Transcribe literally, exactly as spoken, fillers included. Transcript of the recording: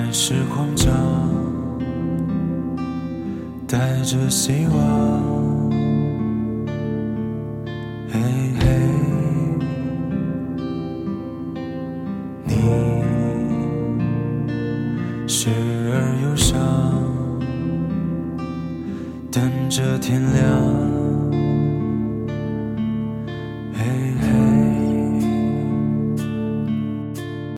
是慌张，带着希望，嘿嘿，你时而忧伤，等着天亮。